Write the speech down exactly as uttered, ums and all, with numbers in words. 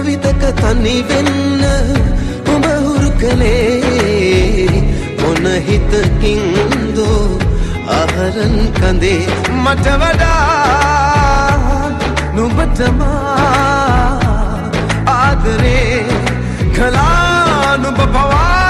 විදක තනි වෙන්න උඹ හුරු කළේ මොන හිතකින්දෝ ආහරන් කඳේ මට වඩා නුඹට මා ආදරේ කළා නුඹ පවා